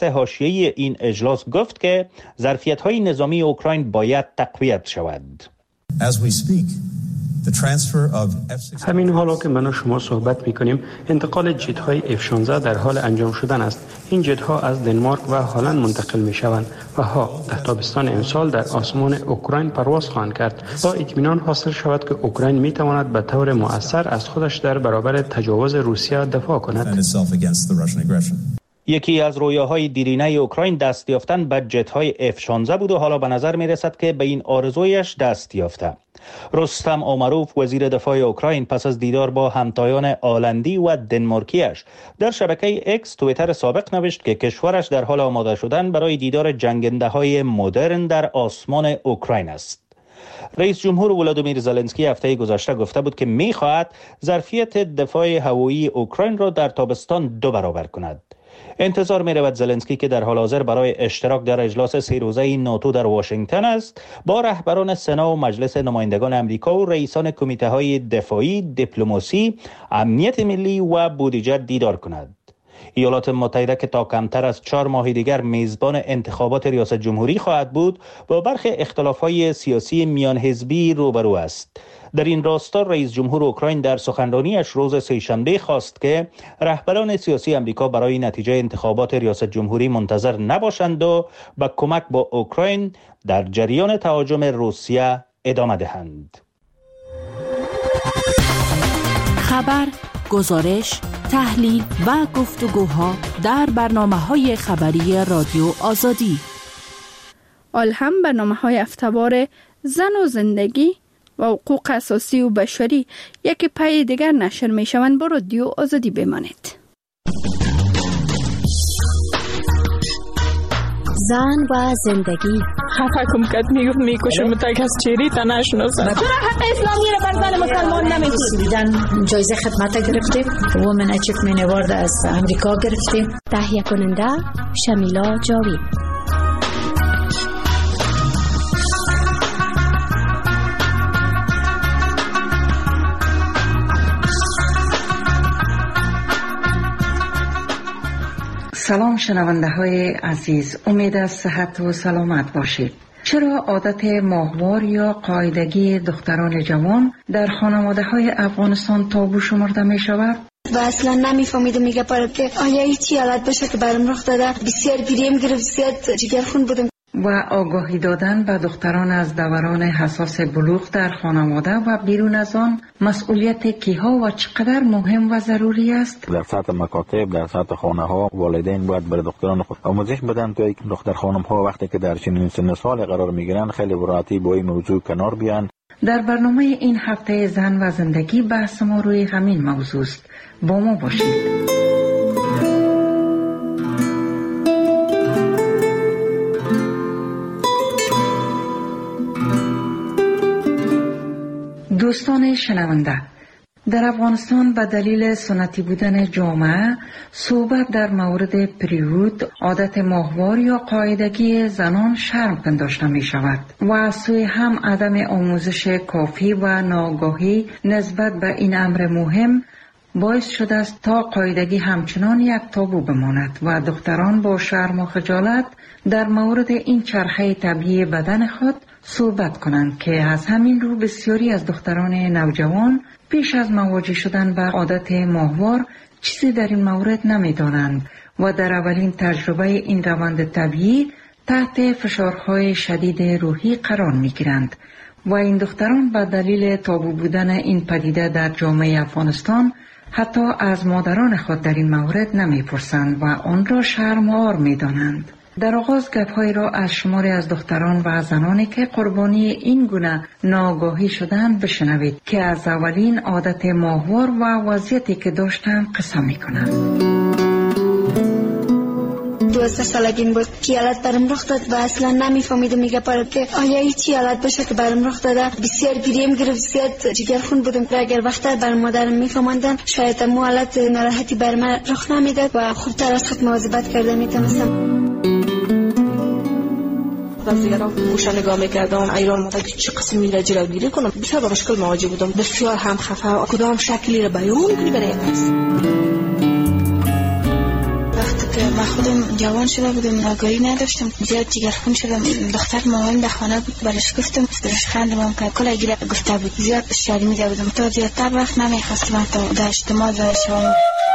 خط حاشیه‌ای این اجلاس گفت که ظرفیت‌های نظامی اوکراین باید تقویت شود. همین حالا که من و شما صحبت می‌کنیم انتقال جت‌های F-16 در حال انجام شدن است. این جت‌ها از دنمارک و هلند منتقل می‌شوند و در تابستان امسال در آسمان اوکراین پرواز خواهند کرد تا اطمینان حاصل شود که اوکراین می‌تواند به طور مؤثر از خودش در برابر تجاوز روسیه دفاع کند. یکی از رویاهای دیرینه اوکراین دست یافتن به جت‌های F-16 بود و حالا به نظر می‌رسد که به این آرزویش دست یافته. رستم آمروف وزیر دفاع اوکراین پس از دیدار با همتایان آلندی و دنمارکیش در شبکه اکس توییتر سابق نوشت که کشورش در حال آماده شدن برای دیدار جنگنده‌های مدرن در آسمان اوکراین است. رئیس جمهور ولادیمیر زلنسکی هفته گذشته گفته بود که می‌خواهد ظرفیت دفاع هوایی اوکراین را در تابستان 2 برابر کند. انتظار می رود زلنسکی که در حال حاضر برای اشتراک در اجلاس 3 روزه ناتو در واشنگتن است با رهبران سنا و مجلس نمایندگان امریکا و رئیسان کمیته های دفاعی، دیپلماسی، امنیت ملی و بودجه دیدار کند. ایالات متحده که تا کمتر از 4 ماه دیگر میزبان انتخابات ریاست جمهوری خواهد بود با برخی اختلاف‌های سیاسی میان حزبی روبرو است. در این راستا رئیس جمهور اوکراین در سخنرانیش روز سه‌شنبه خواست که رهبران سیاسی امریکا برای نتیجه انتخابات ریاست جمهوری منتظر نباشند و به کمک با اوکراین در جریان تهاجم روسیه ادامه دهند. خبر، گزارش، تحلیل و گفتگوها در برنامه‌های خبری رادیو آزادی. هم برنامه‌های هفته‌وار زن و زندگی و حقوق اساسی و بشری یک پای دیگر نشر می‌شوند. با رادیو آزادی بمانید. زن و زندگی. خفه کم کد میکشم متک از چیری تا نشناسم. چرا حق اسلامی را بر زن مسلمان نمیتونید؟ جایزه خدمت گرفتیم. وومن اچیومنت اوارد از امریکا گرفتیم. تهیه کننده شمیلا جاوید. سلام شنونده های عزیز، امید از صحت و سلامت باشید. چرا عادت ماهوار یا قاعدگی دختران جوان در خانواده های افغانستان تابو شمرده می شود؟ و اصلا نمیفهمیدم میگه پرد که آیا هیچی حالت بشه که برام رخ داده. بسیار گریم گرفت، بسیار جگرخون بودم. و آگاهی دادن به دختران از دوران حساس بلوغ در خانواده و بیرون از آن مسئولیت کیها و چقدر مهم و ضروری است؟ در سطح مکاتب، در سطح خانه ها والدین باید برای دختران خود آموزش بدن تا دختر خانم ها وقتی که در چنین سن سال قرار میگیرن خیلی براتی با این موضوع کنار بیان. در برنامه این هفته زن و زندگی بحث ما روی همین موضوع است. با ما باشید. دوستان شنونده، در افغانستان به دلیل سنتی بودن جامعه صحبت در مورد پریود، عادت ماهوار یا قاعدگی زنان شرم پنداشته می شود و از سوی هم عدم آموزش کافی و ناآگاهی نسبت به این امر مهم باعث شده است تا قاعدگی همچنان یک تابو بماند و دختران با شرم و خجالت در مورد این چرخه طبیعی بدن خود صحبت کنند که از همین رو بسیاری از دختران نوجوان پیش از مواجه شدن با عادت ماهوار چیزی در این مورد نمی‌دانند و در اولین تجربه این روند طبیعی تحت فشارهای شدید روحی قرار می‌گیرند و این دختران به دلیل تابو بودن این پدیده در جامعه افغانستان حتی از مادران خود در این مورد نمی‌پرسند و آن را شرم و عار می‌دانند. در آغاز گپ‌هایی را از شماری از دختران و زنانی که قربانی این گونه ناآگاهی شدند بشنوید که از اولین عادت ماهوار و وضعیتی که داشتند قصه می‌کنند. 12 سالگیم بود که حالت برام رخ داد و اصلا نمیفهمیدم میگه پرد که آیا هیچی حالت بشه که برام رخ داده. بسیار گریم گرفت، بسیار جگرخون بودم. اگر وقتا بر مادرم میفهموندن شاید مو حالت ناراحتی بر من رخ نمیداد و خوبتر از خود مواظبت کرده میتونستم. دیگران گوشه نگاه میکردم ایران مدد چه قسمی را جلوگیری کنم. بسیار با مشکل مواجه بودم، بسیار هم خفه. کدام شکلی را بیان کنی برای از وقتی که که من خودم جوان شده بودم، آگاهی نداشتم، زیاد جگرخون شدم. دختر مامان در خانه بود، برش گفتم، برش خندم که کلا گیره گفته بود. زیاد شرمیده بودم، تا زیادتر وقت نمیخواستم تا در اجتماع شوم.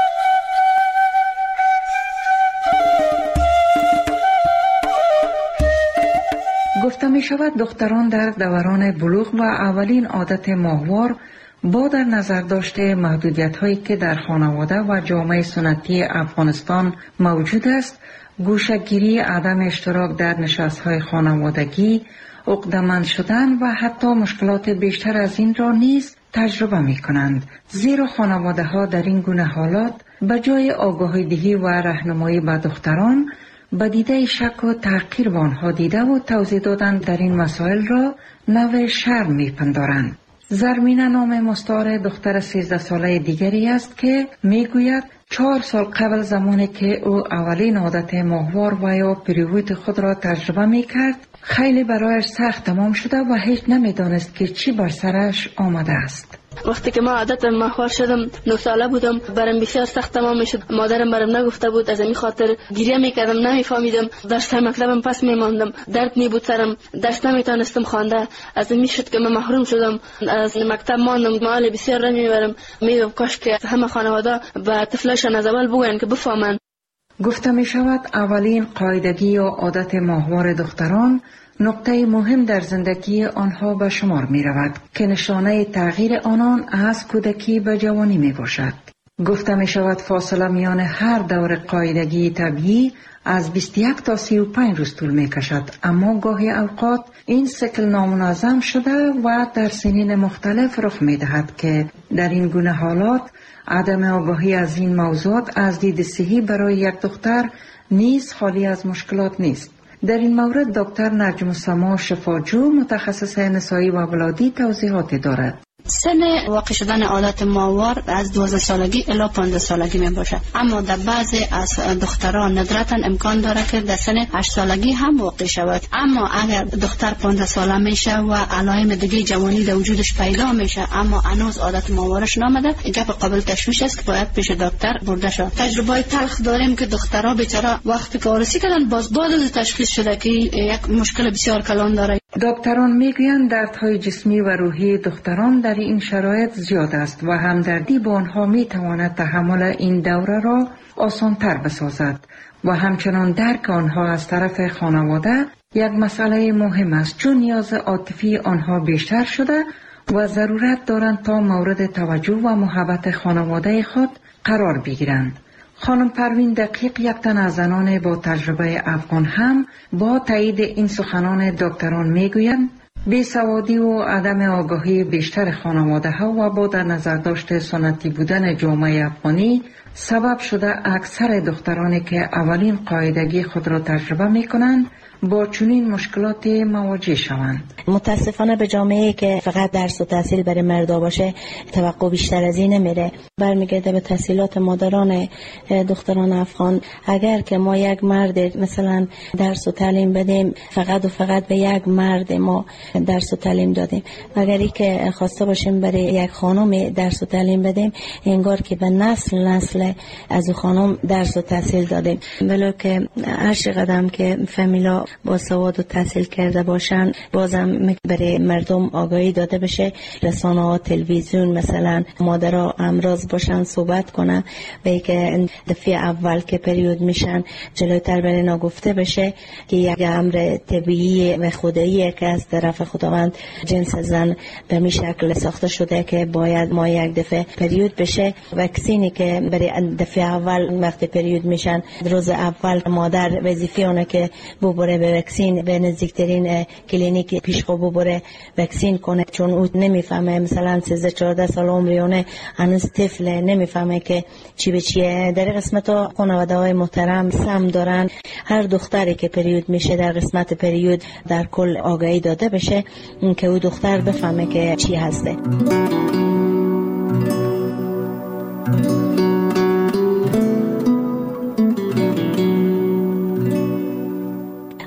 گفته می شود دختران در دوران بلوغ و اولین عادت ماهوار با در نظر داشته محدودیت هایی که در خانواده و جامعه سنتی افغانستان موجود است، گوشه‌گیری، عدم اشتراک در نشست‌های خانوادگی، عقده‌مند شدن و حتی مشکلات بیشتر از این را نیز تجربه می کنند. زیرا خانواده ها در این گونه حالات به جای آگاهی دهی و راهنمایی به دختران، به دیده شک و تحقیر به آنها دیده و توضیح دادن در این مسائل را نوع شرم می پندارند. زرمینه نام مستعار دختر 13 ساله دیگری است که می گوید 4 سال قبل زمانی که او اولین عادت ماهوار و یا پریود خود را تجربه می کرد، خیلی برایش سخت تمام شده و هیچ نمی دانست که چی بر سرش آمده است. وقتی که ما عادت ماهوار شدم 9 ساله بودم، برام بسیار سخت تمام میشد. مادرم برام نگفته بود، از این خاطر گریه میکردم، نمیفهمیدم. درس مکتبم پس میماندم، درد می بود سرم، درس نمیتونستم خوانده. از این میشد که من محروم شدم، از مکتب ماندم. مال بسیار رنج میبرم، میگم کاش که همه خانواده به طفلشان از اول بگوین که بفهمن. گفته می شود اولین قاعدگی یا عادت ماهوار دختران نقطه مهم در زندگی آنها به شمار می رود که نشانه تغییر آنان از کودکی به جوانی می باشد. گفته می شود فاصله میان هر دور قاعدگی طبیعی از 21 تا 35 روز طول می کشد، اما گاهی اوقات این سیکل نامنظم شده و در سنین مختلف رخ می دهد که در این گونه حالات عدم آگاهی از این موضوعات از دید صحی برای یک دختر نیز خالی از مشکلات نیست. در این مورد دکتر نجم السما شفاجو، متخصص نسایی و ولادی، توضیحاتی دارد. سن واقع شدن عادت ماهوار از 12 سالگی الی 15 سالگی می باشد، اما در بعضی از دختران ندرتا امکان داره که در سن 8 سالگی هم واقع شود. اما اگر دختر 15 ساله میشه و علائم دیگه جوانی در وجودش پیدا میشه اما هنوز عادت ماهوارش نامده، گپ قابل تشویش است که باید پیش دکتر برده شود. تجربه تلخ داریم که دخترها بیچاره وقتی که عروسی کردن باز بعد از تشخیص شده که یک مشکل بسیار کلان داره. دکتران میگویند دردهای جسمی و روحی دختران در این شرایط زیاد است و همدردی با آنها میتواند تحمل این دوره را آسانتر بسازد و همچنان درک آنها از طرف خانواده یک مسئله مهم است، چون نیاز عاطفی آنها بیشتر شده و ضرورت دارند تا مورد توجه و محبت خانواده خود قرار بگیرند. خانم پروین دقیق، یک تن از زنان با تجربه افغان، هم با تایید این سخنان دکتران میگویند بیسوادی و عدم آگاهی بیشتر خانواده ها و با در نظر داشت سنتی بودن جامعه افغانی سبب شده اکثر دخترانی که اولین قاعدگی خود را تجربه می کنند با چنین مشکلات مواجه شوند. متاسفانه به جامعه که فقط درس و تحصیل برای مردا باشه توقع بیشتر از این نمیره، برمیگرده به تحصیلات مادران دختران افغان. اگر که ما یک مرد مثلا درس و تعلیم بدیم، فقط و فقط به یک مرد ما درس و تعلیم دادیم، اگر ای که خواسته باشیم برای یک خانم درس و تعلیم بدیم، انگار که به نسل از خانم درس و تحصیل دادیم. ولو که هر چقدر که فامیلا با سواد و تحصیل کرده باشن، بازم برای مردم آگاهی داده بشه. رسانه ها، تلویزیون مثلا مادرها امراض باشن صحبت کنن، به که دفعه اول که پریود میشن جلوتر برای نگفته بشه که یک امر طبیعی و خداییه که از طرف خداوند جنس زن به می شکل ساخته شده که باید ما یک دفعه پریود بشه. واکسینی که برای دفعه اول وقتی پریود میشن روز اول مادر وظیفه اونه که ببره به واکسین، به نزدیکترین کلینیک پیشخو ببره واکسین کنه، چون او نمیفهمه. مثلا 13-14 سال عمریونه، هنوز طفل، نمیفهمه که چی به چیه. در قسمت ها خانواده های محترم سم دارن، هر دختری که پریود میشه در قسمت پریود در کل آگاهی داده بشه که او دختر بفهمه که چی هسته.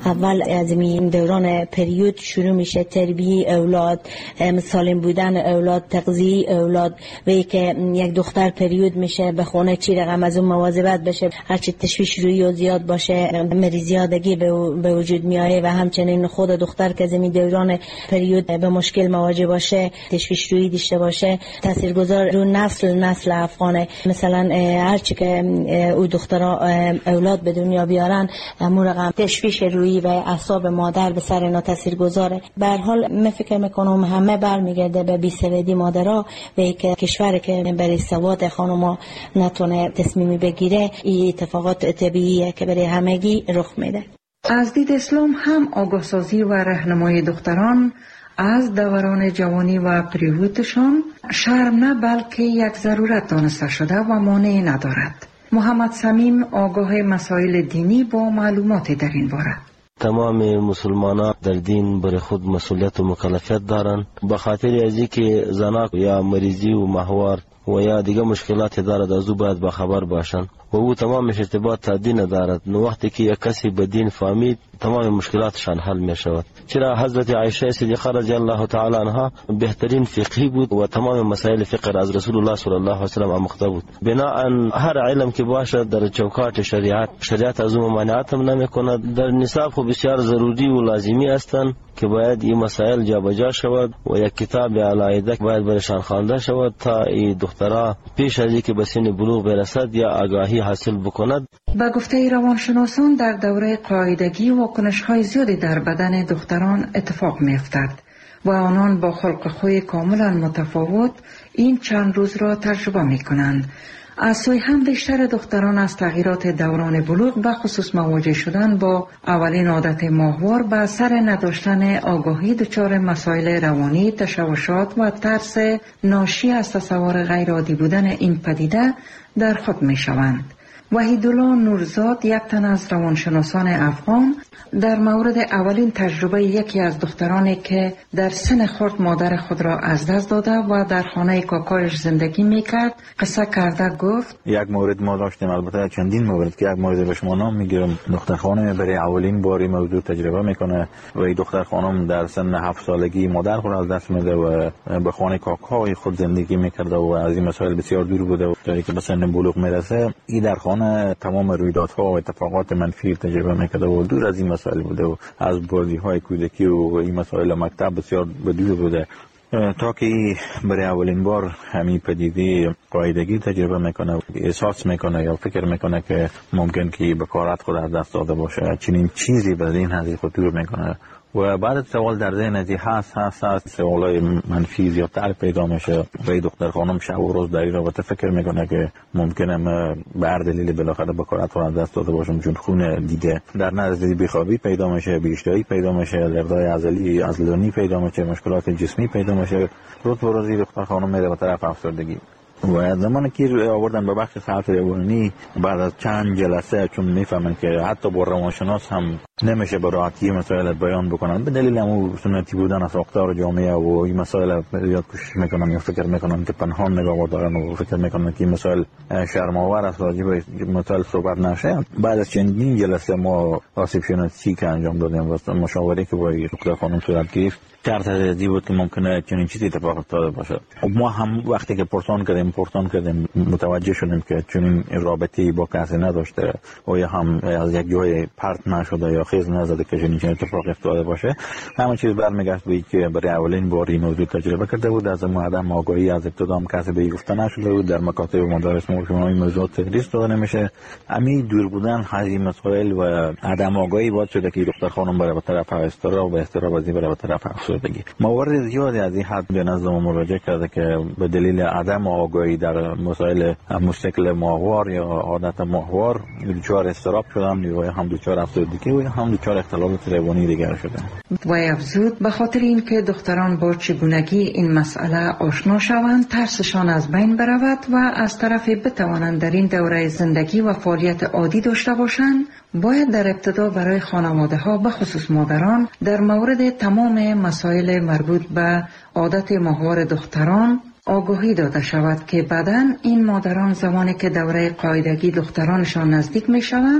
اول از این دوران پریود شروع میشه، تربیه اولاد، سالم بودن اولاد، تغذیه اولاد. و که یک دختر پریود میشه به خونه چی رقم از اون مواظبت بشه، هرچی تشویش روی و زیاد باشه مریضیادگی به وجود میایه. و همچنین خود دختر که از این دوران پریود به مشکل مواجه باشه، تشویش روی داشته باشه، تاثیرگذار رو نسل افغانه. مثلا هرچی که او دخترها اولاد به دنیا بیارن، همون رقم تشویش روی و اعصاب مادر به سر اینا تاثیرگذاره. به هر حال من فکر میکنم همه برمیگرده به بی‌سوادی مادرها و که کشوری که برای سواد خانم‌ها نتونه تصمیمی بگیره، این اتفاقات طبیعیه که برای همگی رخ میده. از دید اسلام هم آگاهسازی و راهنمایی دختران از دوران جوانی و پریودشان شرم نه بلکه یک ضرورت دانسته شده و مانعی ندارد. محمد صمیم آگاه مسائل دینی با معلومات در این باره. تمام مسلمانان در دین برای خود مسئولیت و مکلفیت دارند، به خاطر از اینکه زنان یا مریضی و ماهوار و یا دیگه مشکلات دارد از او باید با خبر باشند و او تمامش ارتباط تا دین دارد. وقتی که یک کسی به دین فهمید تمام مشکلاتشان حل می شود. چرا حضرت عایشه صدیقه رضی الله تعالی عنها بهترین فقیه بود و تمام مسائل فقه از رسول الله صلی الله علیه و سلم آموخته بود. بناهن هر علم که باشد در چوکات شریعت از اون ممانعت هم نمی کند. در نصاب خو بسیار ضروری و لازمی هستند که باید این مسائل جابجا شود و یک کتاب علاوه باید برشان خوانده شود تا این دخترها پیش از اینکه به سن بلوغ برسد یا آگاهی حاصل بکند. با گفته روانشناسان در دوره قاعدگی واکنش‌های زیادی در بدن دختران اتفاق می‌افتد و آنان با خلق خوی کاملا متفاوت این چند روز را تجربه می‌کنند. از سوی هم بیشتر دختران از تغییرات دوران بلوغ به خصوص مواجه شدن با اولین عادت ماهوار به اثر نداشتن آگاهی دچار مسائل روانی، تشوشات و ترس ناشی از تصور غیر عادی بودن این پدیده در خود می‌شوند. وحیدالله نورزاد، یک تن از روانشناسان افغان، در مورد اولین تجربه یکی از دخترانی که در سن خرد مادر خود را از دست داده و در خانه کاکایش زندگی میکرد قصه کرده گفت: یک مورد ما داشتیم، البته چندین مورد که یک مورد به شما نام میگیرم. دختر خانم برای اولین باری موضوع تجربه میکنه و این دختر خانم در سن 7 سالگی مادر خود را از دست میده و به خانه کاکای خود زندگی میکرده و از این مسائل بسیار دور بوده و تا اینکه به سن بلوغ میرسه این در خانه تمام رویدادها و اتفاقات منفی تجربه میکرده و دور از این مسائل بوده و از بازی‌های کودکی و این مسائل مکتب بسیار بدور بوده تا که برای اولین بار همین پدیده قاعدگی تجربه میکنه، احساس میکنه یا فکر میکنه که ممکن که به کارت خود از دست داده باشه. چنین چیزی به ذهن حضرت خطور میکنه و بعد سوال در ذهن ازی هست سوالای منفی زیادتر پیدا میشه و این دختر خانم شب و روز در این رابطه فکر میکنه که ممکنه به هر دلیل بالاخره به کارت رو از دست داده باشم چون خون دیده. در نتیجه بیخوابی پیدا میشه، بی‌اشتهایی پیدا میشه، دردهای عضلانی پیدا میشه، مشکلات جسمی پیدا میشه. روز به روز دختر خانم میره به طرف افسردگی و زمانی که آوردن به بخش صحت روانی بعد از چند جلسه چون میفهمن که حتی با روانشناس هم نمیشه به راحتی مسائل بیان بکنن به دلیل همون سنتی بودن از ساختار جامعه و این مسائل زیاد کوشش میکنن یا فکر میکنن که پنهان نگاه دارن و فکر میکنن که این مسائل شرم‌آور است راجع به مسائل صحبت نشه. بعد از چندین جلسه ما آسیب شناسی که انجام دادیم و مشاوره که با دکتر خانم صورت گرفت شرط از بود که ممکنه چنین چیزی اتفاق افتاده باشه. ما هم وقتی که پرسان کردیم متوجه شدیم که چنین رابطه‌ای با کسی نداشته و یا هم از یک جای پرت نشده یا خیز نزده که چنین اتفاق افتاده باشه. همه چیز برمیگشت به اینکه برای اولین بار این موضوع تجربه کرده بود. از عدم آگاهی از ابتدا هم کسی به گفته نشده بود. در مکاتب و مدارس ما این موضوع تدریس داده نمیشه. همین دور بودن از این مسائل و عدم آگاهی باعث شده که دختر خانم بره به طرف اضطراب و اضطراب از این بره به طرف افسردگی. موارد زیادی از این حد به نظر ما مراجعه کرده که به دلیل عدم آگاهی در مسائل مشکل ماهوار یا عادت ماهوار دچار اضطراب شدن یا هم دچار افسردگی و هم دچار اختلالات روانی دیگر شدن. و افزود به خاطر اینکه دختران با چگونگی این مسئله آشنا شوند ترسشان از بین برود و از طرفی بتوانند در این دوره زندگی و فعالیت عادی داشته باشند، باید در ابتدا برای خانواده ها به خصوص مادران در مورد تمام مسائل مربوط به عادت ماهوار دختران آگاهی داده شود که بعداً این مادران زمانی که دوره قاعدگی دخترانشان نزدیک می شوند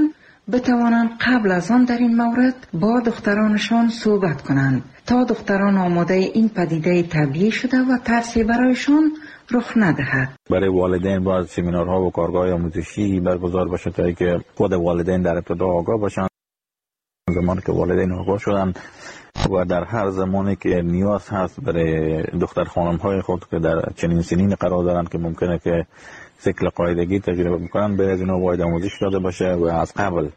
بتوانند قبل از آن در این مورد با دخترانشان صحبت کنند تا دختران آماده این پدیده طبیعی شده و ترسی برایشان رخ ندهد. برای والدین باید سمینارها و کارگاه آموزشی برگزار بشه تا اینکه خود والدین در ابتدا آگاه باشند. زمانی که والدین آگاه شدن و در هر زمانی که نیاز هست برای دختر خانم های خود که در چنین سنین قرار دارن که ممکنه که سیکل قاعدگی تجربه بکنن، به از اینا باید آموزش داده باشه و از قبل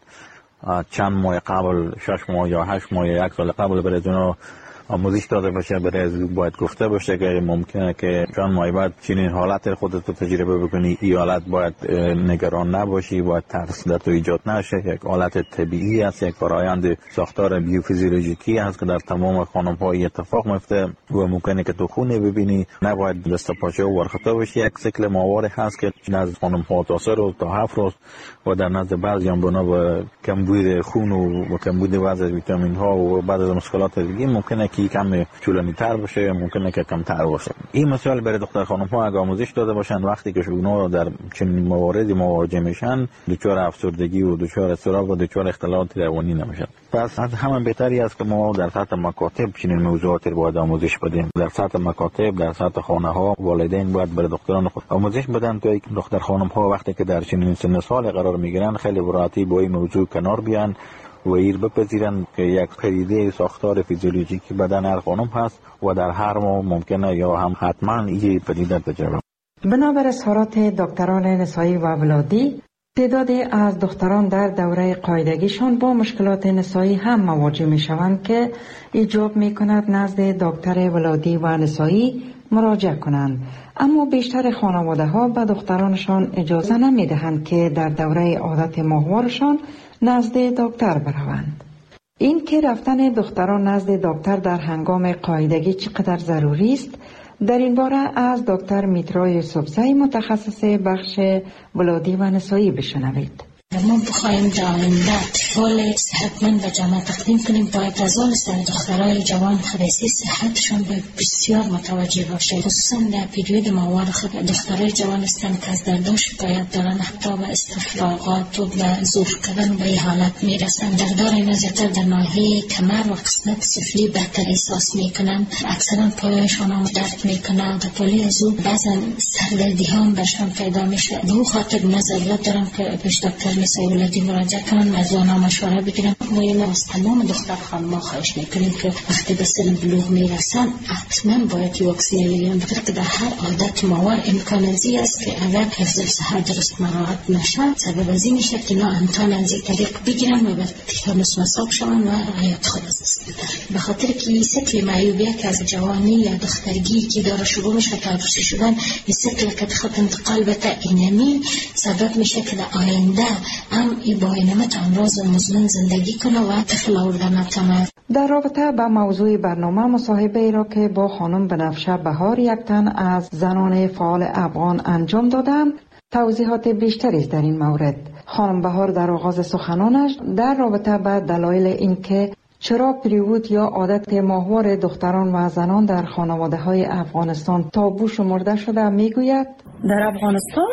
چند ماه قبل 6 ماه یا 8 ماه یا 1 سال قبل برای اینا آموزش داده باشه. برای از باید گفته باشه که ممکنه که چند ماه بعد چنین حالت خودت رو تجربه بکنی. این حالت باید نگران نباشی، باید ترس در تو ایجاد نشه. یک حالت طبیعی است، یک فرآیند ساختار بیوفیزیولوژیکی است که در تمام خانم ها اتفاق میفته و ممکنه که تو خونه ببینی. نباید دست پاچه و ورخته باشی. یک سیکل ماهواره هست که نزد خانم ها تا 3 روز تا 7 روز و در نزد بعضیان بنا به کمبود خون و کمبود بعضی از ویتامین ها و بعضی از مشکلات دیگه ممکنه که کم طولانی تر باشه، ممکنه که کم تر باشه. این مسائل برای دختر خانم ها اگه آموزش داده باشن وقتی که اونا در چنین مواردی مواجه میشن، دچار افسردگی و دچار اضطراب و دچار اختلالات روانی نمیشن. پس از همین بهتری است که ما در سطح مکاتب چنین موضوعاتی رو باید آموزش بدیم. در سطح مکاتب، در سطح خانه ها والدین باید برای دختران خود آموزش بدن تا اینکه دختر خانم ها وقتی که در چنین سن سال قرار میگیرن خیلی براتی با این موضوع کنار بیان و ایر بپذیرن که یک پدیده ساختار فیزیولوژیکی بدن هر خانم هست و در هر ماه ممکنه یا هم حتما این پدیده تجربه. بنابر اظهارات دکتران نسایی و ولادی، تعدادی از دختران در دوره قاعدگیشان با مشکلات نسایی هم مواجه می شوند که ایجاب می کند نزد دکتر ولادی و نسایی مراجعه کنند. اما بیشتر خانواده ها به دخترانشان اجازه نمی دهند که در دوره عادت ماهوارشان نزد دکتر بروند. این که رفتن دختران نزد دکتر در هنگام قاعدگی چقدر ضروری است، در این باره از دکتر میترا یوسفزئی متخصص بخش ولادی و نسایی بشنوید. ما بخواهیم در آینده اطفال صحتمند و جامع تقدیم کنیم، باید از آن سر دخترای جوان خدیسی صحتشان بسیار متوجه باشه. خصوصا در پیریود ماهوار خود دخترای جوان هستند که از دردان شکایت دارن، حتی به استفراغات و به زور کردن به این حالت میرسن. دردار اینا زیادتر در ناحیه کمر و قسمت سفلی بهتر احساس میکنن. اکثرا پایشان هم درد میکنن. در پولی از او بعضا سردردی هم برشان پیدا میشه. به او خاطر من ضرورت دارم که پیش دکتر نسایی ولادی مراجعه کنن، از آنها مشوره بگیرن. ما از تمام دختر خانم‌ها خواهش میکنیم که وقتی به سن بلوغ میرسن حتما باید واکسن بگیرن، بخاطر که در هر عادت ماهوار امکان ازی است که اگر حفظ صحت درست مراعات نشه سبب ازی میشه که اینا امتحان از این طریق بگیرن و به تیتانوس مصاب شون و حیات خود از دست بدن. به خاطر که این سیکل معیوبیه که از جوانی یا دخترگی که داره شروع میشه تا عروسی شدن، این سیکل که بخواد انتقال بده اینمی سبب میشه که در آینده ای با اینمت امراض مزمن زندگی کنه و طفل آوردن نتونه. در رابطه با موضوع برنامه مصاحبه ای را که با خانم بنفشه بهار، یک تن از زنان فعال افغان انجام دادم، توضیحات بیشتری در این مورد. خانم بهار در آغاز سخنانش در رابطه با دلایل اینکه چرا پریود یا عادت ماهوار دختران و زنان در خانواده های افغانستان تابو شمرده شده میگوید در افغانستان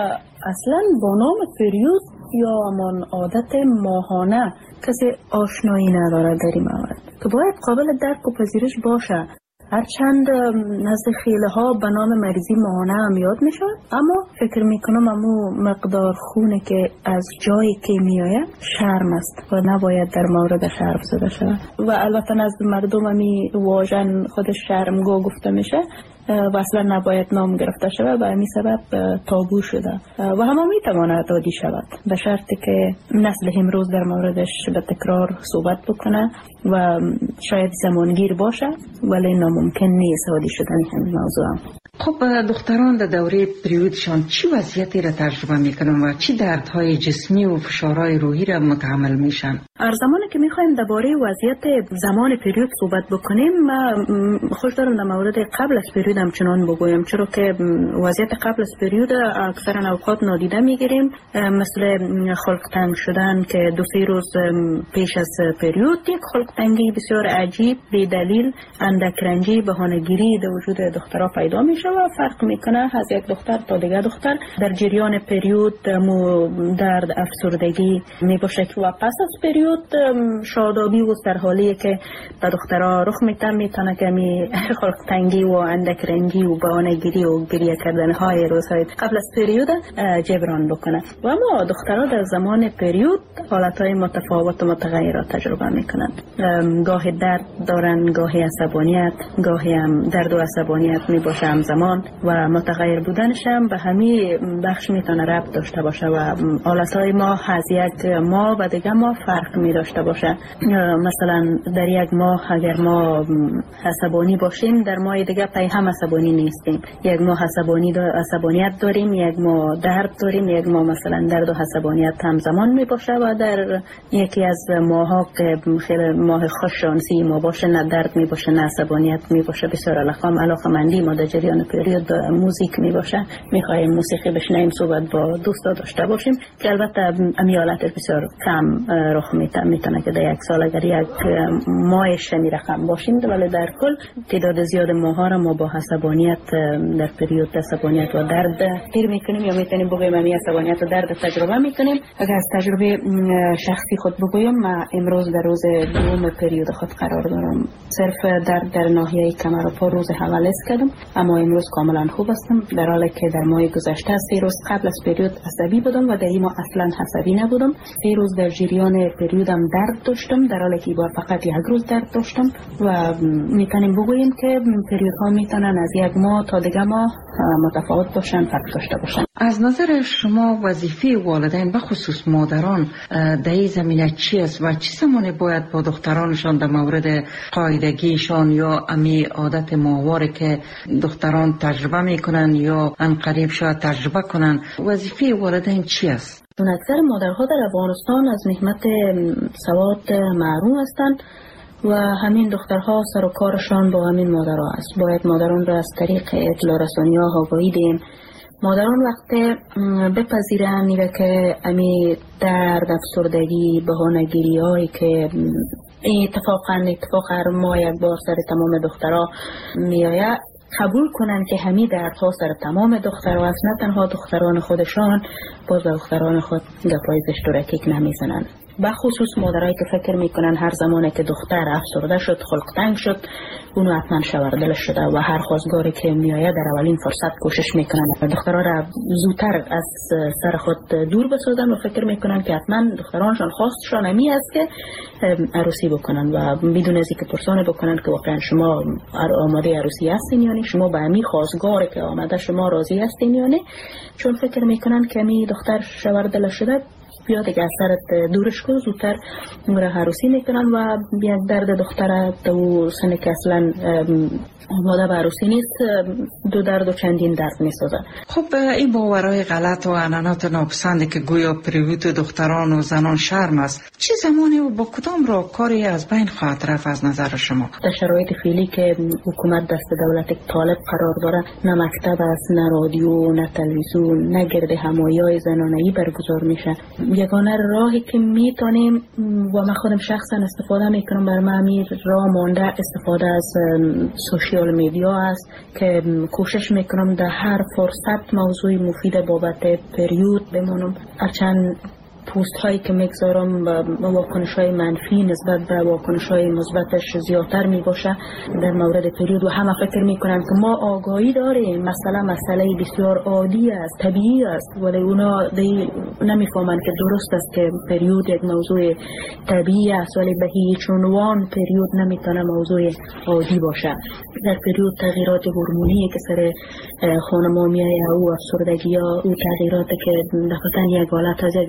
اصلا با نام پریود یا همان عادت ماهانه کسی آشنایی نداره در این مورد که باید قابل درک و پذیرش باشه. هرچند نزد خیله ها به نام مریضی ماهانه هم یاد میشه، اما فکر میکنم امو مقدار خونه که از جایی که میآید شرم است و نباید در مورد شرم زده شود و البته نزد مردم همی واژن خودش شرمگاه گفته میشه و اصلا نباید نام گرفته شود و همین سبب تابو شده و همه میتواند عادی شود به شرطی که نسل امروز در موردش به تکرار صحبت بکنه و شاید زمانگیر باشه ولی ناممکن نیست عادی شدن همین موضوع. خب دختران در دوره پریودشان چی وضعیتی را تجربه میکنن و چی دردهای جسمی و فشارهای روحی را متحمل میشن؟ هر زمانی که میخوایم درباره وضعیت زمان پریود صحبت بکنیم، ما خوش دارم در مورد قبل از پریود همچنان بگویم، چرا که وضعیت قبل از پریود اکثرا اوقات نادیده میگیریم، مثل خلق تنگ شدن که 2-3 روز پیش از پریود یک خلق تنگی بسیار عجیب بی دلیل، اندک رنجی، بهانه‌گیری در وجود دخترها پیدا میشه و فرق میکنه از یک دختر تا دیگه دختر. در جریان پریود درد، افسردگی میباشه و پس از پریود شادابی و سرحالی که به دخترها رخ میتونه که خلق تنگی و اندک رنجی و بهانه‌گیری و گریه کردن های روزهای قبل از پریود جبران بکنه. و اما دخترها در زمان پریود حالتهای متفاوت و متغیرات تجربه میکنن. گاهی درد دارن، گاهی عصبانیت، گاهی هم درد و عصبانیت میباشه همزمان و متغیر بودنش هم به همین بخش میتونه ربط داشته باشه و حالتهای ما از یک ماه و دیگه ما فرق می داشته باشه. مثلا در یک ماه اگر ما عصبانی باشیم، در ماه دیگه پای هم عصبانی نیستیم. یک ماه عصبانیت داریم، یک ماه درد داریم، یک ماه مثلا درد و عصبانیت همزمان می باشه و در یکی از ماها که خیلی ماه خوششانسی ما باشه، نه درد می باشه نه عصبانیت می باشه، بسیار علاقه‌مندی ما در جریان پریود موزیک می باشه، می خواهیم موسیقی بشنویم، صحبت با دوستا داشته باشیم که البته امیالت بسیار کم رخ میتونه که در یک سال اگر یک ماهش می رقم باشیم، ولی در کل تعداد زیاد ماها را ما با عصبانیت در پریود عصبانیت و درد تیر میکنیم یا میتونیم بگویم امی عصبانیت و درد تجربه میکنیم. اگر از تجربه شخصی خود بگویم، من امروز در روز دوم پریود خود قرار دارم. صرف درد در ناحیه کمر و پا روز اول حس کردم، اما امروز کاملا خوب هستم، در حالی که در ماه گذشته 3 روز قبل از پریود عصبی بودم و در این ماه اصلا عصبی نبودم. 3 روز در جریان پریودم درد داشتم، در حالی که بار فقط 1 روز درد داشتم و میتونیم بگوییم که پریودها میتونن از یک ماه تا دیگه ماه متفاوت باشن، فرق داشته باشن. از نظر شما وظیفه والدین به خصوص مادران در این زمینه چی است و چه زمانی باید با دخترانشان در مورد قاعدگیشان یا امی عادت ماهواره که دختران تجربه میکنن یا ان قریب شاید تجربه کنن، وظیفه والدین چی است؟ اکثر مادرها در افغانستان از نعمت سواد محروم هستند و همین دخترها سر و کارشان با همین مادرها است. باید مادران را از طریق اطلاع رسانی‌ها آگاهی دهیم. مادران وقتی بپذیرن میره که امی درد، افسردگی، بهانه‌گیری هایی که اتفاق هر ماه یک بار سر تمام دخترها میآید، قبول کنن که همین دردها سر تمام دخترها است، نه تنها دختران خودشان، باز دختران خود گپای زشت نمیزنن. بخصوص مادرایی که فکر میکنن هر زمانی که دختر افسرده شد، خلق تنگ شد، اونو حتما شوردل شده و هر خواستگاری که میآید در اولین فرصت کوشش میکنن دخترها را زودتر از سر خود دور بسازن و فکر میکنن که حتما دخترانشان خواستشان همی است که عروسی بکنن و بدون از اینکه پرسانه بکنن که واقعا شما آماده عروسی هستین یا نه، شما به همی خواستگاری که آمده شما راضی هستین یا نه، چون فکر میکنن که همی دختر شوردل شده بیا دیگه از سرت دورش کن، زودتر را عروسی میکنن و یک درد دختره تو سنه که اصلا آماده به عروسی نیست، دو درد و چندین درد میسازن. خب این باورهای غلط و عنعنات ناپسنده که گویا پریود دختران و زنان شرم است، چه زمانی و با کدام راهکاری از بین خواهد رفت از نظر شما؟ در شرایط فعلی که حکومت دست دولت طالب قرار داره، نه مکتب است، نه رادیو، نه تلویزیون، نه گرد همایی‌های زنانه‌ای برگزار میشه. یگانه راهی که میتونیم و من خودم شخصا استفاده میکنم، بر من امیر راه مانده استفاده از سوشیال میدیا است که کوشش میکنم در هر فرصت موضوع مفید بابت پریود بمونم. هرچند پوست هایی که میگذارم و واکنش های منفی نسبت به واکنش های مثبتش زیادتر می باشه در مورد پریود و همه فکر میکنن که ما آگاهی داریم، مسئله بسیار عادی است، طبیعی است، ولی اونا نمیفهمن که درست است که پریود یک موضوع طبیعی است، ولی به هیچ عنوان پریود نمیتونه موضوع عادی باشه. در پریود تغییرات هورمونی که سر خانم‌ها میاد او افسردگی ها، او تغییراتی که دقیقاً یک حالت از یک زندگی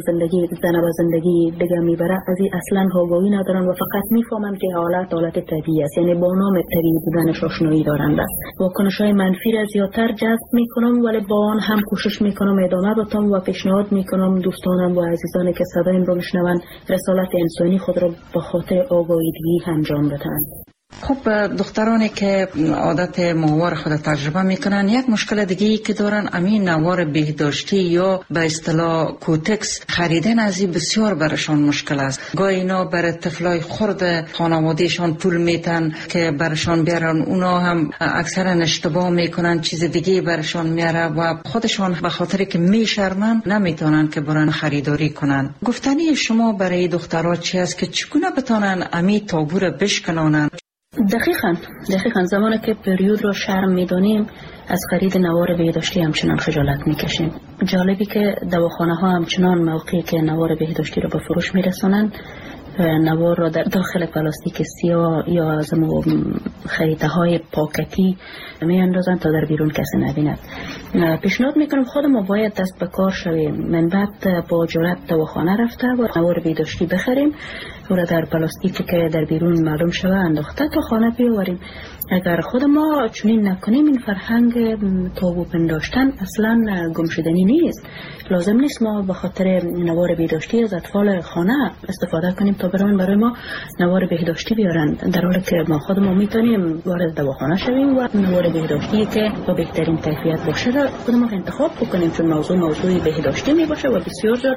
زن و زندگی دیگه میبره از این اصلا آگاهی ندارن و فقط میفهمن که حالت طبیعی است، یعنی با نام طبیعی بودنش آشنایی دارند. واکنش‌های منفی را زیادتر جذب میکنم، ولی با آن هم کوشش میکنم ادامه بدم و پیشنهاد میکنم دوستانم و عزیزانی که صدایم رو میشنون رسالت انسانی خود را به خاطر آگاهیدگی انجام بدهند. خب دخترانی که عادت ماهوار خود تجربه میکنن، یک مشکل دیگه که دارن امین نوار بهداشتی یا به اصطلاح کوتکس خریدن از این بسیار برشان مشکل است. گاهی اینا برای طفلای خرد خانوادهشان پول میتن که برشان بیارن، اونا هم اکثرا اشتباه میکنن، چیز دیگه برشان میاره و خودشان به خاطر که میشرمن نمیتونن که برن خریداری کنن. گفتنی شما برای دخترها چی است که چگونه بتونن امی تابو را بشکنانن؟ دقیقاً زمانی که پریود را شرم میدانیم از خرید نوار بهداشتی همچنان خجالت میکشیم. جالبی که دواخانه ها همچنان موقعی که نوار بهداشتی را به فروش میرسانند نوار را در داخل پلاستیک سیاه یا از خریده های پاکتی می اندازند تا در بیرون کسی نبیند. پیشنهاد میکنم خود ما باید دست به کار شویم، من بعد با جرأت دواخانه رفته و نوار بهداشتی بخریم و را در پلاستیکی که در بیرون معلوم شده انداخته تا خانه بیاوریم. اگر خود ما چنین نکنیم این فرهنگ تابو پنداشتن اصلا گمشدنی نیست. لازم نیست ما به خاطر نوار بهداشتی از اطفال خانه استفاده کنیم تا برای ما نوار بهداشتی بیارن، در حالی که ما خود ما میتونیم وارد دواخانه شویم و نوار بهداشتی که با بهترین کیفیت باشه را خود ما انتخاب بکنیم، چون موضوع بهداشتی می باشه و بسیار زیاد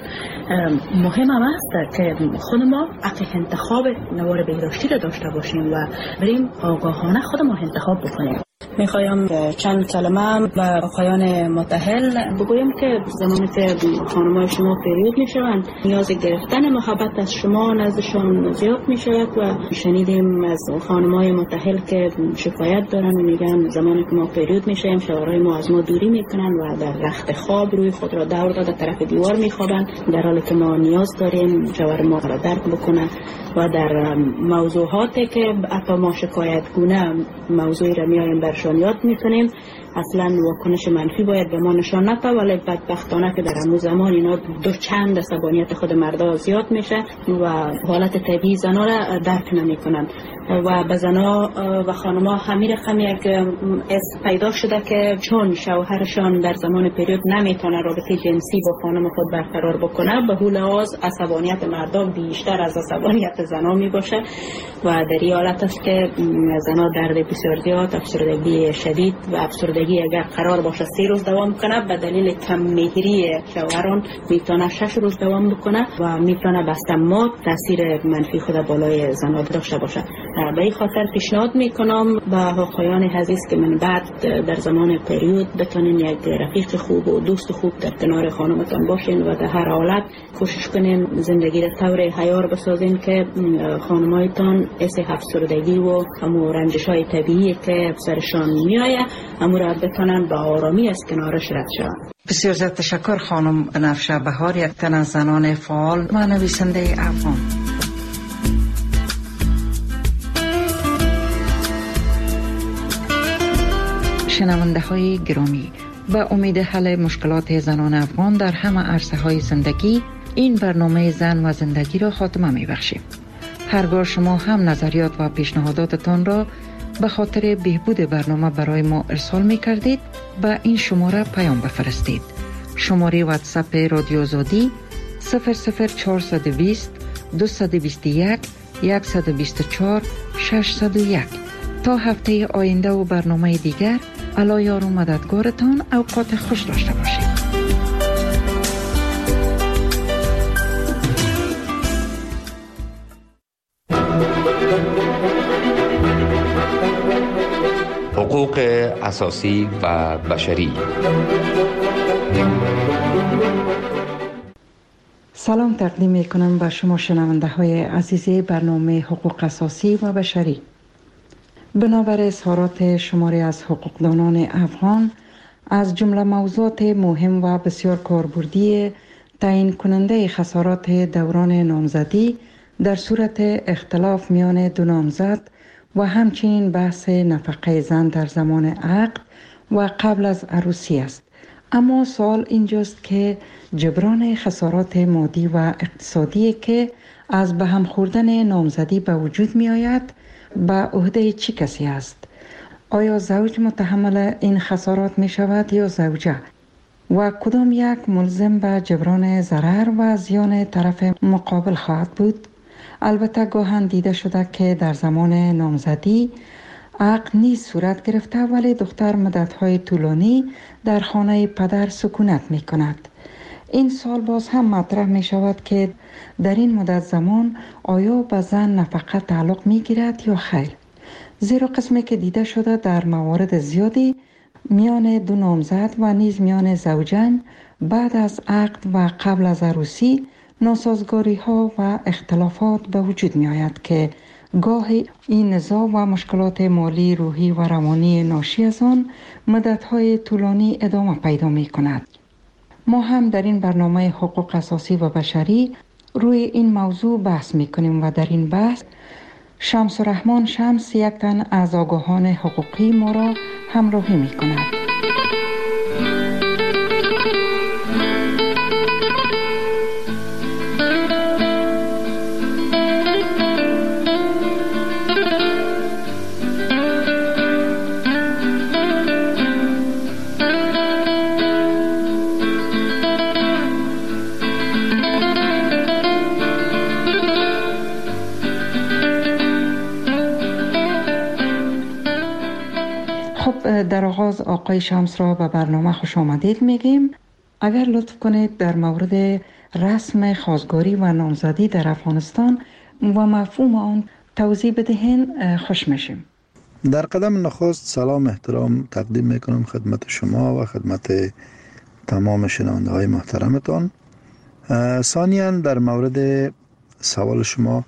مهم هم است که خود ما انتخاب نوار بهداشتی را داشته باشیم و بریم آگاهانه خود ما انتخاب بکنیم. میخوایم چند کلمه به آقایان متأهل بگویم که زمانی که خانم‌های شما پریود میشوند نیاز گرفتن محبت از شما نزدشان زیاد میشود و شنیدیم از خانم‌های متأهل که شکایت دارن و میگن زمانی که ما پریود میشیم شوهرای ما از ما دوری میکنن و در رخت خواب روی خود را دور داده طرف دیوار میخوابند، در حالی که ما نیاز داریم شوهر ما را درک بکنه و در موضوعاتی که حتی ما شکایت گونه موضوعی را میاریم برشان یاد میکنیم. اصلا واکنش منفی باید به ما نشان نده، ولی بدبختانه که در همون زمان اینا چند عصبانیت خود مردا زیاد میشه و حالت طبیعی زنا را درک نمیکنن و به زنا و خانما همین رقم یک پیدا شده که چون شوهرشان در زمان پریود نمیتونه رابطه جنسی با خانم خود برقرار بکنه، به هول آز عصبانیت مردا بیشتر از عصبانیت زنا میباشه و در این حالت است که زنا درد بسیار زیاد، افسردگی شدید و افسردگی اگر قرار باشه 3 روز دوام کنه به دلیل کم مهری شوهران میتونه 6 روز دوام بکنه و میتونه بستمات تاثیر منفی خود بالای زنا داشته باشه. به این خاطر پیشنهاد میکنم به آقایان عزیز که من بعد در زمان پریود بتونین یک رفیق خوب و دوست خوب در کنار خانمتان باشین و در هر حالت کوشش کنین زندگی را طور حیار بسازین که خانمایتان اس افسردگی و همو رنجش‌های طبیعی که سرشان میآید همو را بتونن به آرامی از کنارش رد شوند. بسیار زیاد تشکر خانم بنفشه بهار، یک تن از زنان فعال و نویسنده افغان. شنونده های گرامی، به امید حل مشکلات زنان افغان در همه عرصه های زندگی این برنامه زن و زندگی را خاتمه می بخشیم. هرگاه شما هم نظریات و پیشنهاداتتان را به خاطر بهبود برنامه برای ما ارسال می کردید به این شماره پیام بفرستید. شماره واتساپ رادیو آزادی 00420 221 124 601. تا هفته آینده و برنامه دیگر، الله یار و مددگارتان. اوقات خوش داشته باشید. حقوق اساسی و بشری. سلام تقدیم می کنم به شما شنونده های عزیز برنامه حقوق اساسی و بشری. بنابر اظهارات شماری از حقوقدانان افغان، از جمله موضوعات مهم و بسیار کاربردی تعیین کننده خسارات دوران نامزدی در صورت اختلاف میان دو نامزد و همچنین بحث نفقه زن در زمان عقد و قبل از عروسی است. اما سوال اینجاست که جبران خسارات مادی و اقتصادی که از به هم خوردن نامزدی به وجود می آید به عهده چه کسی است؟ آیا زوج متحمل این خسارات می شود یا زوجه؟ و کدام یک ملزم به جبران ضرر و زیان طرف مقابل خواهد بود؟ البته گاهن دیده شده که در زمان نامزدی عقد نیز صورت گرفته ولی دختر مدت‌های طولانی در خانه پدر سکونت می کند. این سال باز هم مطرح می شود که در این مدت زمان آیا به زن نفقه تعلق می گیرد یا خیر؟ زیرا قسمی که دیده شده در موارد زیادی میان دو نامزد و نیز میان زوجین بعد از عقد و قبل از عروسی ناسازگاری ها و اختلافات به وجود می آید که گاهی این نزاع و مشکلات مالی، روحی و روانی ناشی از آن مدت‌های طولانی ادامه پیدا می کند. ما هم در این برنامه حقوق اساسی و بشری روی این موضوع بحث می کنیم و در این بحث شمس الرحمن شمس یک تن از آگاهان حقوقی ما را همراهی می کند. در آغاز آقای شمس را به برنامه خوش آمدید میگیم. اگر لطف کنید در مورد رسم خواستگاری و نامزدی در افغانستان و مفهوم آن توضیح بدهین خوش میشیم. در قدم نخست سلام احترام تقدیم میکنم خدمت شما و خدمت تمام شنونده های محترمتان. ثانیاً در مورد سوال شما،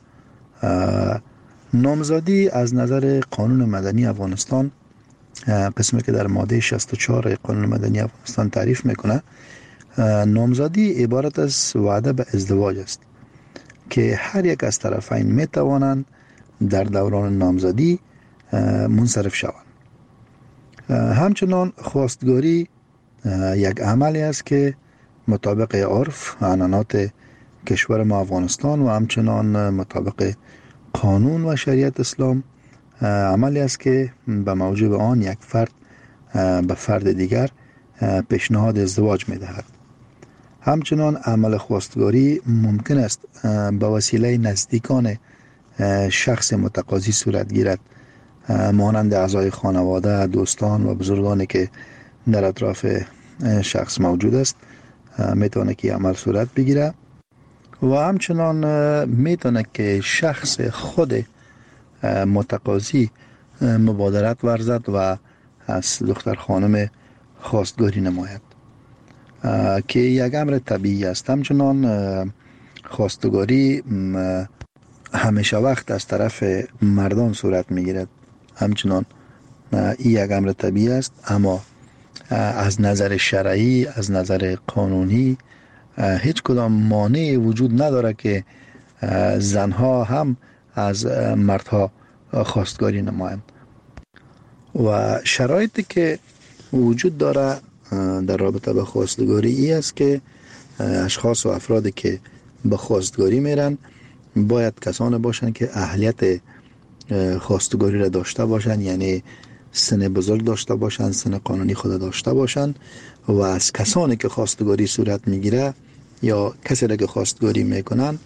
نامزدی از نظر قانون مدنی افغانستان، قسمی که در ماده 64 قانون مدنی افغانستان تعریف میکنه، نامزدی عبارت از وعده به ازدواج است که هر یک از طرفین میتوانند در دوران نامزدی منصرف شوند. همچنان خواستگاری یک عملی است که مطابق عرف عنعنات کشور ما افغانستان و همچنان مطابق قانون و شریعت اسلام عملی است که به موجب آن یک فرد به فرد دیگر پیشنهاد ازدواج می دهد. همچنان عمل خواستگاری ممکن است به وسیله نزدیکان شخص متقاضی صورت گیرد، مانند اعضای خانواده، دوستان و بزرگانی که در اطراف شخص موجود است میتونه که عمل صورت بگیره و همچنان میتونه که شخص خود متقاضی مبادرت ورزد و از دختر خانم خواستگاری نماید که یک امر طبیعی است. همچنان خواستگاری همیشه وقت از طرف مردان صورت میگیرد، همچنان این یک امر طبیعی است، اما از نظر شرعی، از نظر قانونی هیچ کدام مانعی وجود نداره که زنها هم از مردها خواستگاری نمایند. و شرایطی که وجود داره در رابطه به خواستگاری ای است که اشخاص و افرادی که به خواستگاری میرن باید کسانی باشند که اهلیت خواستگاری را داشته باشند، یعنی سن بزرگ داشته باشند، سن قانونی خود داشته باشند و از کسانی که خواستگاری صورت میگیره یا کسی را که خواستگاری میکنن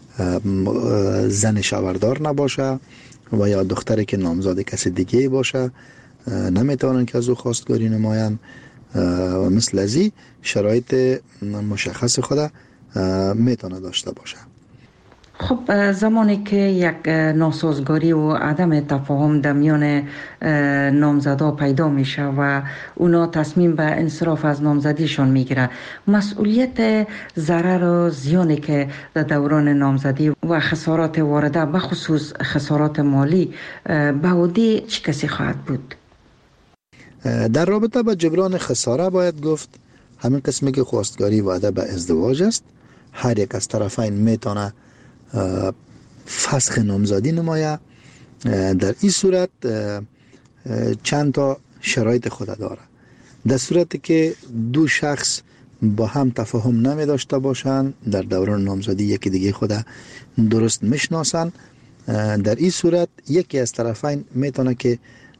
زن شوهردار نباشه و یا دختری که نامزد کسی دیگه باشه نمیتونن که از او خواستگاری نمایند و مثل ازی شرایط مشخص خود میتونه داشته باشه. خب زمانی که یک ناسازگاری و عدم تفاهم در میان نامزدا پیدا میشه و اونا تصمیم به انصراف از نامزدیشون میگیره، مسئولیت ضرر و زیانی که در دوران نامزدی و خسارات وارده به خصوص خسارات مالی به عهده چه کسی خواهد بود؟ در رابطه با جبران خساره باید گفت همین قسمی که خواستگاری وعده به ازدواج است، هر یک از طرفین میتونه فسخ نامزدی نمایه. در این صورت چند تا شرایط خود داره. در صورتی که دو شخص با هم تفاهم نمی داشته باشند، در دوران نامزدی یکی دیگه خود درست میشناسند، در این صورت یکی از طرفین میتونه که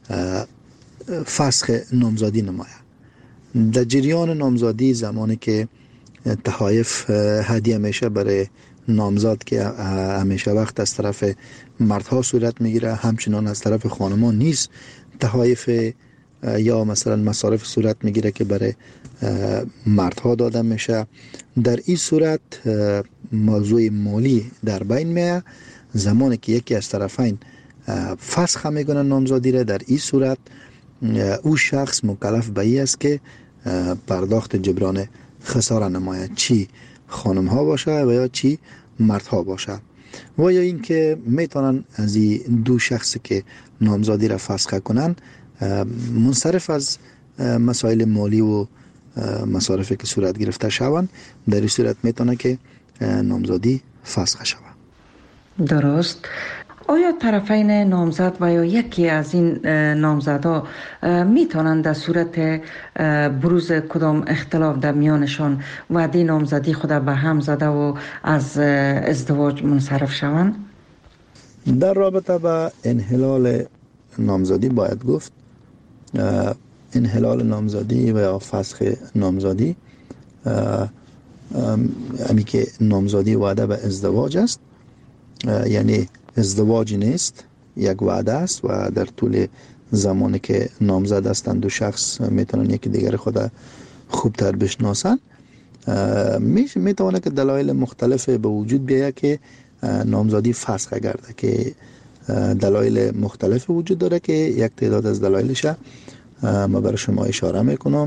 فسخ نامزدی نماید. در جریان نامزدی زمانی که تحایف هدیه میشه برای نامزد که همیشه وقت از طرف مردها صورت میگیره، همچنان از طرف خانم‌ها نیز تحایف یا مثلا مصارف صورت میگیره که برای مردها داده میشه. در این صورت موضوع مالی در بین میاد. زمانی که یکی از طرفین فسخ میکنه نامزدی را، در این صورت او شخص مکلف به این است که پرداخت جبران خساره نماید، چی خانم ها باشه و یا چی مردها باشه. و یا اینکه میتونن از این دو شخص که نامزدی را فسخ کنن منصرف از مسائل مالی و مصارفی که صورت گرفته شوند، در این صورت میتونه که نامزدی فسخ شود. درست. آیا طرفین نامزد و یا یکی از این نامزدها میتونند در صورت بروز کدام اختلاف در میانشان وعده نامزدی خود به هم زده و از ازدواج منصرف شوند؟ در رابطه با انحلال نامزدی باید گفت انحلال نامزدی و یا فسخ نامزدی امی که نامزدی وعده به ازدواج است، یعنی ازدواج نیست، یک وعده است و در طول زمانی که نامزد هستند دو شخص میتونن یکی دیگر خود خوبتر بشناسن. میتونه که دلایل مختلف به وجود بیاید که نامزدی فسخ گرده، که دلایل مختلف وجود داره که یک تعداد از دلایلش ما برای شما اشاره میکنم.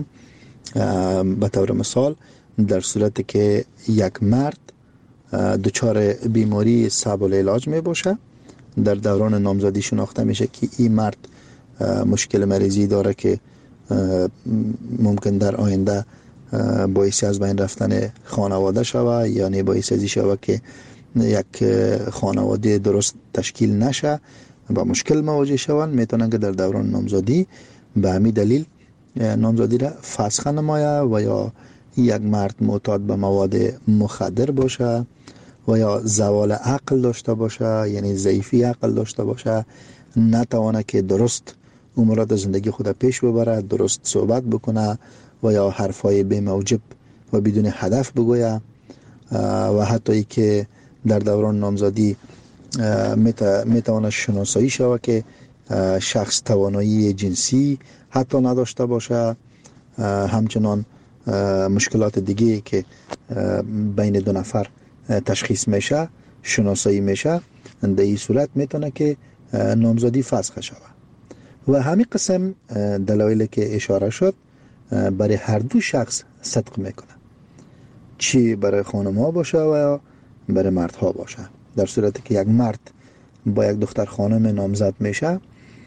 به طور مثال در صورتی که یک مرد دچار بیماری صعب العلاج می باشه، در دوران نامزدی شناخته میشه که این مرد مشکل مریضی داره که ممکن در آینده باعثی از بین رفتن خانواده شوه، یعنی باعث ازی شوه که یک خانواده درست تشکیل نشه و مشکل مواجه شوند، میتونن که در دوران نامزدی به همین دلیل نامزدی را فسخ نماید. و یا یک مرد معتاد به مواد مخدر باشه و یا زوال عقل داشته باشه، یعنی ضعیفی عقل داشته باشه، نتوانه که درست امورات زندگی خود پیش ببره، درست صحبت بکنه و یا حرفای بی موجب و بدون هدف بگویه، و حتی ای که در دوران نامزدی میتوانه شناسایی شود که شخص توانایی جنسی حتی نداشته باشه، همچنان مشکلات دیگه که بین دو نفر تشخیص میشه شناسایی میشه، در این صورت میتونه که نامزدی فسخ شود. و همین قسم دلایلی که اشاره شد برای هر دو شخص صدق میکنه، چی برای خانم ها باشه و یا برای مرد ها باشه. در صورتی که یک مرد با یک دختر خانم نامزد میشه،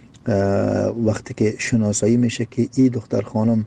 وقتی که شناسایی میشه که این دختر خانم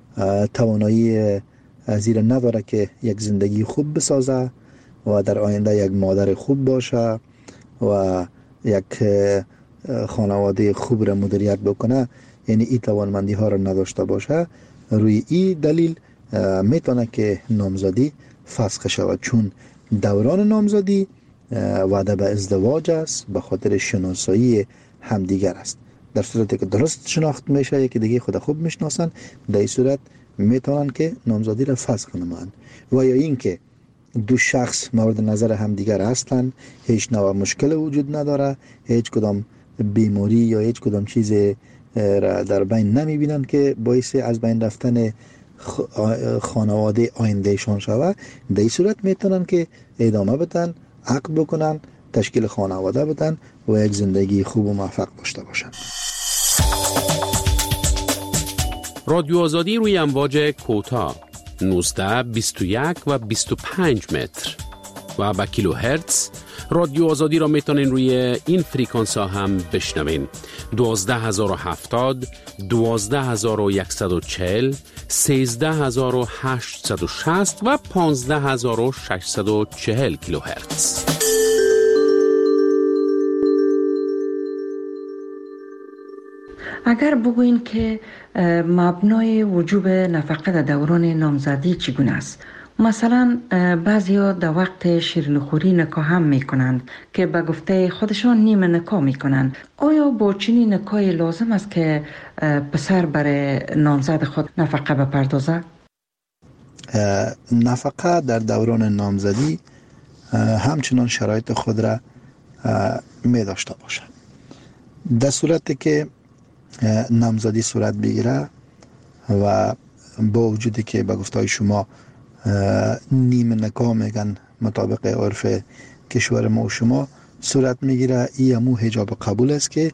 توانایی زیر نداره که یک زندگی خوب بسازه و در آینده یک مادر خوب باشه و یک خانواده خوب را مدیریت بکنه، یعنی این توانمندی ها را نداشته باشه، روی این دلیل میتونه که نامزدی فسخ شود، چون دوران نامزدی وعده به ازدواج است، به خاطر شناسایی همدیگر است. در صورتی که درست شناخت میشه، یکی دیگه خود خوب میشناسن، در این صورت میتونن که نامزدی را فسخ نمایند. و یا این که دو شخص مورد نظر همدیگر هستند، هیچ نوع مشکل وجود نداره، هیچ کدام بیماری یا هیچ کدام چیز را در بین نمیبینن که باعث از بین رفتن خانواده آیندهشان شود، در این صورت میتونن که ادامه بدن، عقد بکنن، تشکیل خانواده بدن و یک زندگی خوب و موفق داشته باشن. رادیو آزادی روی امواج کوتاه 19 21 و 25 متر و با کیلو هرتز. رادیو آزادی را میتونین روی این فریکانس ها هم بشنوین: 12070 12140 13860 و 15640 کیلو هرتز. اگر بگوین که مبنای وجوب نفقه در دوران نامزدی چگونه است؟ مثلا بعضیا در وقت شیرینیخوری نکاح هم میکنند که به گفته خودشان نیمه نکاح میکنند. آیا با چنین نکاحی لازم است که پسر برای نامزد خود نفقه بپردازد؟ نفقه در دوران نامزدی همچنان شرایط خود را می داشته باشد. در صورتی که نامزدی صورت بگیره و با وجودی که به گفته شما نیمه نکاح میگن مطابق عرف کشور ما و شما صورت میگیره، این همون حجاب قبول است که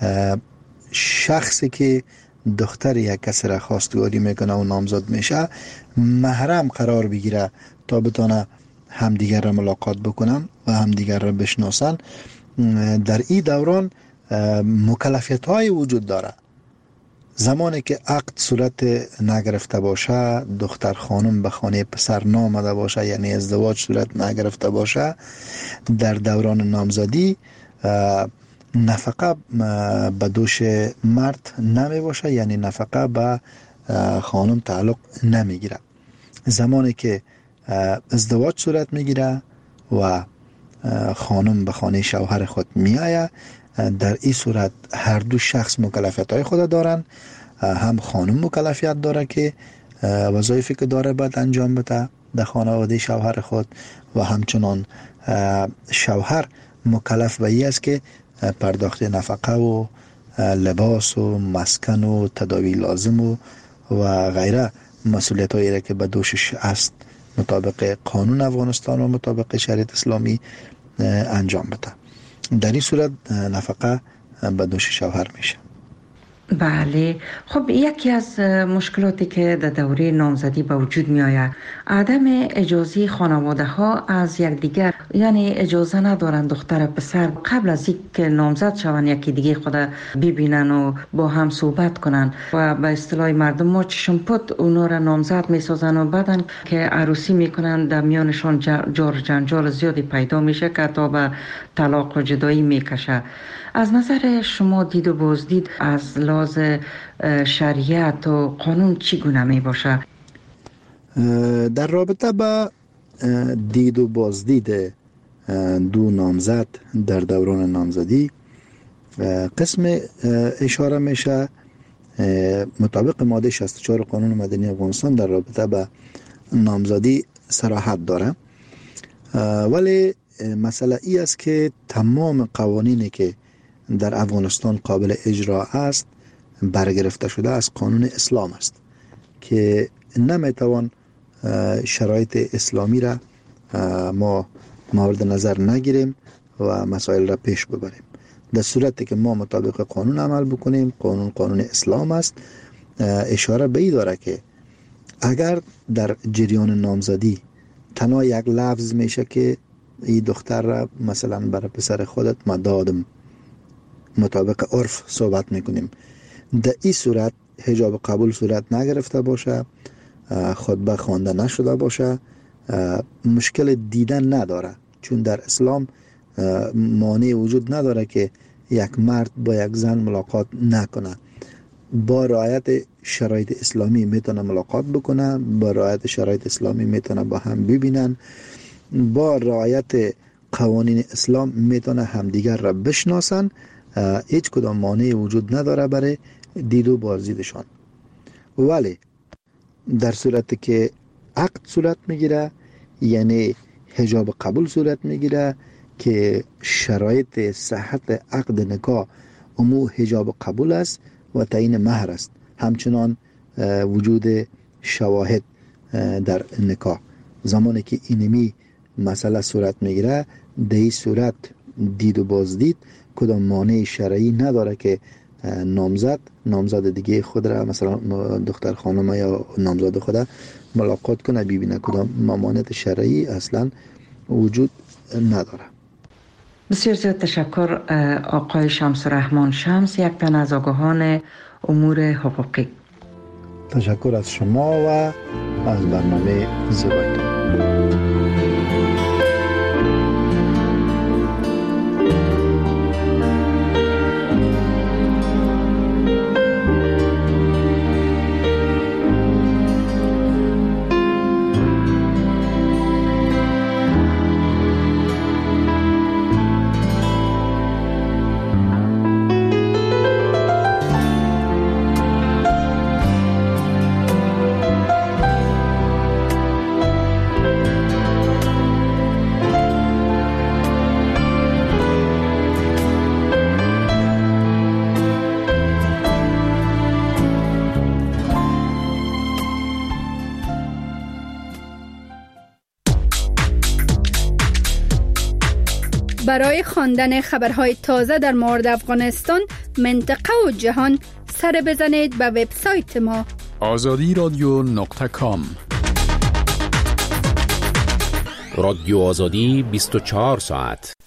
شخصی که دختر یک کسی را خواستگاری میکنه و نامزد میشه محرم قرار بگیره تا بتونه همدیگر را ملاقات بکنن و همدیگر را بشناسن. در این دوران مکلفیت های وجود داره. زمانی که عقد صورت نگرفته باشه، دختر خانم به خانه پسر نامده باشه، یعنی ازدواج صورت نگرفته باشه، در دوران نامزدی نفقه به دوش مرد نمی باشه، یعنی نفقه به خانم تعلق نمیگیره. زمانی که ازدواج صورت میگیره و خانم به خانه شوهر خود میآید، در این صورت هر دو شخص مکلفیت های خود دارن. هم خانم مکلفیت داره که وظایفی که داره باید انجام بده در خانواده شوهر خود و همچنان شوهر مکلف به این است که پرداخت نفقه و لباس و مسکن و تداوی لازم و غیره مسئولیت هایی را که به دوشش است مطابق قانون افغانستان و مطابق شریعت اسلامی انجام بده. در این صورت نفقه به دوش شوهر میشه. بله. خب یکی از مشکلاتی که در دوره نامزدی به وجود می آید عدم اجازه خانواده ها از یکدیگر، یعنی اجازه ندارند دختر پسر قبل از اینکه نامزد شوند یکی دیگه خود ببینن و با هم صحبت کنن و به اصطلاح مردم ما چشم پد اونا را نامزد می سازن و بعدن که عروسی میکنن در میانشان جار جنجال زیادی پیدا میشه که تا به طلاق و جدایی میکشه. از نظر شما دید و بازدید از لحاظ شریعت و قانون چگونه می باشه؟ در رابطه با دید و بازدید دو نامزد در دوران نامزدی قسم اشاره میشه مطابق ماده 64 قانون مدنی افغانستان در رابطه با نامزدی صراحت داره، ولی مسئله ای است که تمام قوانینی که در افغانستان قابل اجرا است برگرفته شده از قانون اسلام است که نمیتوان شرایط اسلامی را ما مورد نظر نگیریم و مسائل را پیش ببریم. در صورتی که ما مطابق قانون عمل بکنیم، قانون اسلام است، اشاره به این داره که اگر در جریان نامزدی تنها یک لفظ میشه که این دختر را مثلا برای پسر خودت ما دادم، مطابق عرف صحبت میکنیم، در این صورت حجاب قبول صورت نگرفته باشه، خطبه خوانده نشده باشه، مشکل دیدن نداره، چون در اسلام مانع وجود نداره که یک مرد با یک زن ملاقات نکنه. با رعایت شرایط اسلامی میتونه ملاقات بکنه، با رعایت شرایط اسلامی میتونه با هم ببینن، با رعایت قوانین اسلام میتونه همدیگر را بشناسن. هیچ کدام مانع وجود نداره برای دید و بازدیدشان. ولی در صورتی که عقد صورت میگیره، یعنی حجاب قبول صورت میگیره که شرایط صحت عقد نکاح امو حجاب قبول است و تعیین مهر است، همچنان وجود شواهد در نکاح. زمانی که اینمی مسئله صورت میگیره، در این صورت دید و بازدید کدام مانع شرعی نداره که نامزد دیگه خود را، مثلا دختر خانم یا نامزد خود ملاقات کنه، ببینه. کدام ممانعت شرعی اصلا وجود نداره. بسیار زیاد تشکر آقای شمس الرحمن شمس، یک تن از آگاهان امور حقوقی. تشکر از شما و از برنامه زیبایتون. برای خواندن خبرهای تازه در مورد افغانستان، منطقه و جهان سر بزنید به وبسایت ما azadiradyo.com. رادیو آزادی 24 ساعت